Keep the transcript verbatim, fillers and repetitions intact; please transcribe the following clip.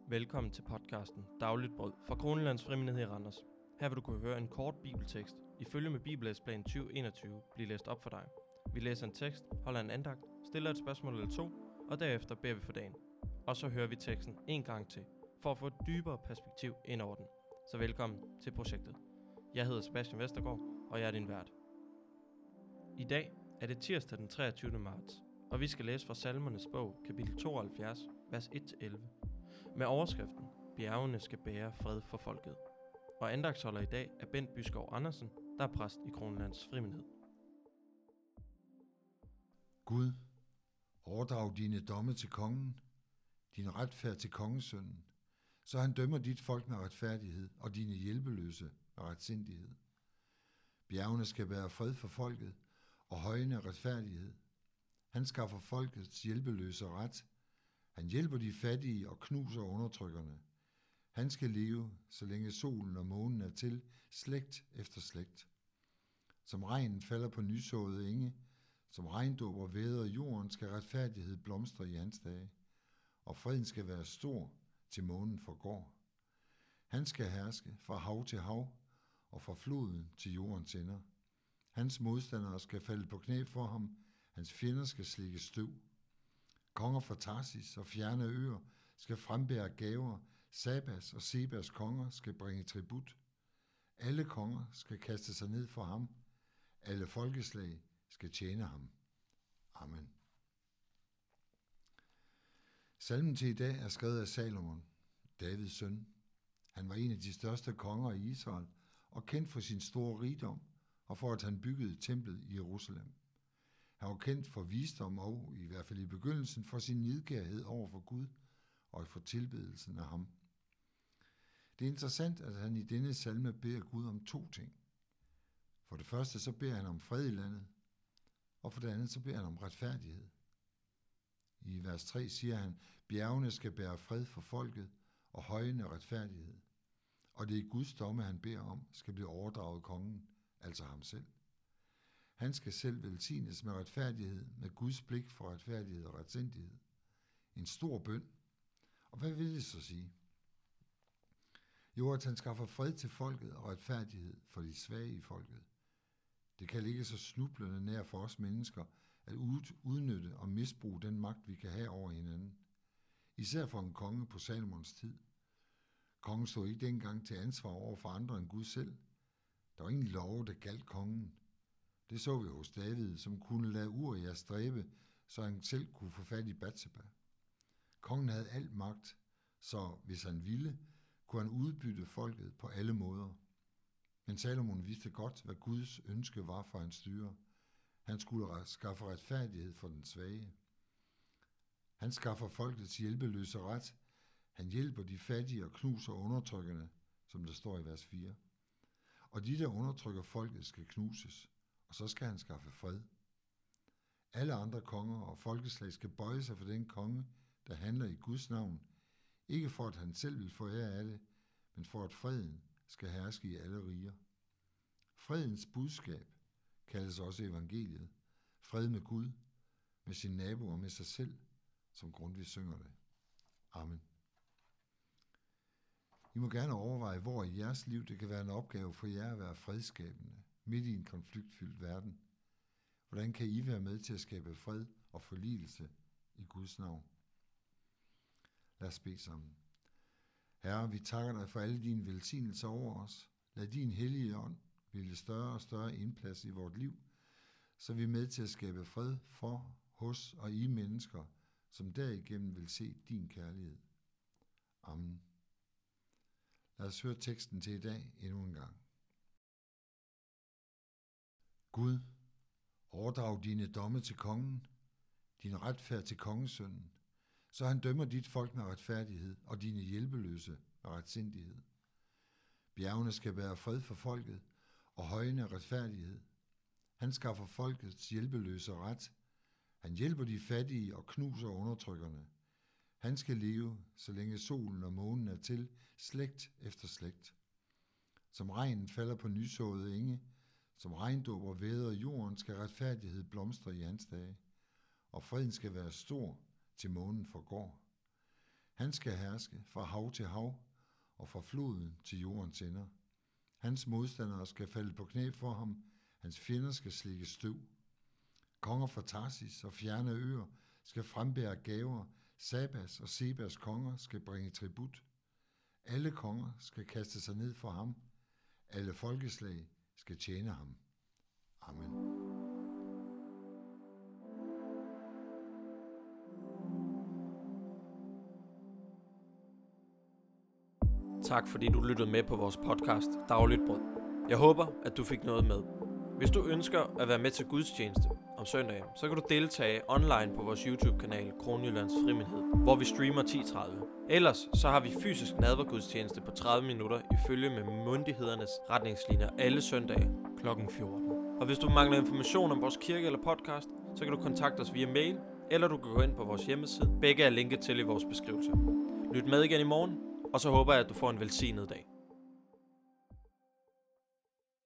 Velkommen til podcasten Dagligt Brød fra Kronelands Frimenighed i Randers. Her vil du kunne høre en kort bibeltekst i følge med Bibellæseplan tyve enogtyve blive læst op for dig. Vi læser en tekst, holder en andagt, stiller et spørgsmål eller to, og derefter beder vi for dagen. Og så hører vi teksten en gang til, for at få et dybere perspektiv ind over den. Så velkommen til projektet. Jeg hedder Sebastian Vestergaard, og jeg er din vært. I dag er det tirsdag den treogtyvende marts, og vi skal læse fra Salmernes bog, kapitel tooghalvfjerds, vers et til elleve. Med overskriften, bjergene skal bære fred for folket. Og andagtsholder i dag er Bent Byskov Andersen, der er præst i Kronelands Frimenighed. Gud, overdrag dine domme til kongen, din retfærd til kongesønnen, så han dømmer dit folk med retfærdighed og dine hjælpeløse med retsindighed. Bjergene skal bære fred for folket og højne retfærdighed. Han skaffer folkets hjælpeløse ret. Han hjælper de fattige og knuser undertrykkerne. Han skal leve, så længe solen og månen er til, slægt efter slægt. Som regnen falder på nysåede enge, som regndåber væder jorden, skal retfærdighed blomstre i hans dage, og freden skal være stor, til månen forgår. Han skal herske fra hav til hav, og fra floden til jordens ender. Hans modstandere skal falde på knæ for ham, hans fjender skal slikke støv. Konger fra Tarsis og fjerne øer skal frembære gaver, Sabas og Sebas konger skal bringe tribut. Alle konger skal kaste sig ned for ham, alle folkeslag skal tjene ham. Amen. Salmen til i dag er skrevet af Salomon, Davids søn. Han var en af de største konger i Israel og kendt for sin store rigdom og for at han byggede templet i Jerusalem. Han var kendt for visdom og, i hvert fald i begyndelsen, for sin nidkærhed over for Gud og for tilbedelsen af ham. Det er interessant, at han i denne salme beder Gud om to ting. For det første så beder han om fred i landet, og for det andet så beder han om retfærdighed. I vers tre siger han, bjergene skal bære fred for folket og højne retfærdighed. Og det er Guds domme, han beder om, skal blive overdraget kongen, altså ham selv. Han skal selv velsignes med retfærdighed, med Guds blik for retfærdighed og retsindighed. En stor bøn. Og hvad vil det så sige? Jo, at han skaffer fred til folket og retfærdighed for de svage i folket. Det kan ligge så snublende nær for os mennesker at udnytte og misbruge den magt, vi kan have over hinanden. Især for en konge på Salomons tid. Kongen stod ikke dengang til ansvar over for andre end Gud selv. Der var ingen lov, der galt kongen. Det så vi hos David, som kunne lade Uria stræbe, så han selv kunne få fat i Batseba. Kongen havde al magt, så hvis han ville, kunne han udbytte folket på alle måder. Men Salomon vidste godt, hvad Guds ønske var for hans styre. Han skulle skaffe retfærdighed for den svage. Han skaffer folkets hjælpeløse ret. Han hjælper de fattige og knuser undertrykkerne, som der står i vers fire. Og de, der undertrykker folket, skal knuses, og så skal han skaffe fred. Alle andre konger og folkeslag skal bøje sig for den konge, der handler i Guds navn, ikke for at han selv vil få ære af det, men for at freden skal herske i alle riger. Fredens budskab kaldes også evangeliet. Fred med Gud, med sin nabo og med sig selv, som Grundtvig synger det. Amen. I må gerne overveje, hvor i jeres liv det kan være en opgave for jer at være fredskabende, midt i en konfliktfyldt verden. Hvordan kan I være med til at skabe fred og forligelse i Guds navn? Lad os bede sammen. Herre, vi takker dig for alle dine velsignelser over os. Lad din hellige ånd ville større og større indplads i vort liv, så vi er med til at skabe fred for, hos og i mennesker, som derigennem vil se din kærlighed. Amen. Lad os høre teksten til i dag endnu en gang. Gud, overdrag dine domme til kongen, din retfærd til kongesønnen, så han dømmer dit folk med retfærdighed og dine hjælpeløse med retsindighed. Bjergene skal bære fred for folket og højne retfærdighed. Han skaffer folkets hjælpeløse ret. Han hjælper de fattige og knuser undertrykkerne. Han skal leve, så længe solen og månen er til, slægt efter slægt. Som regnen falder på nysåede enge, som regndåber væder jorden, skal retfærdighed blomstre i hans dage, og freden skal være stor, til månen forgår. Han skal herske fra hav til hav og fra floden til jordens ender. Hans modstandere skal falde på knæ for ham. Hans fjender skal slikke støv. Konger fra Tarsis og fjerne øer skal frembære gaver. Sabas og Sebas konger skal bringe tribut. Alle konger skal kaste sig ned for ham. Alle folkeslag skal tjene ham. Amen. Tak fordi du lyttede med på vores podcast Dagligt Brød. Jeg håber, at du fik noget med. Hvis du ønsker at være med til gudstjeneste om søndagen, så kan du deltage online på vores YouTube-kanal Kronjyllands Frimindhed, hvor vi streamer ti tredive. Ellers så har vi fysisk nadvergudstjeneste på tredive minutter ifølge med myndighedernes retningslinjer alle søndage klokken fjorten. Og hvis du mangler information om vores kirke eller podcast, så kan du kontakte os via mail, eller du kan gå ind på vores hjemmeside. Begge er linket til i vores beskrivelse. Lyt med igen i morgen, og så håber jeg, at du får en velsignet dag.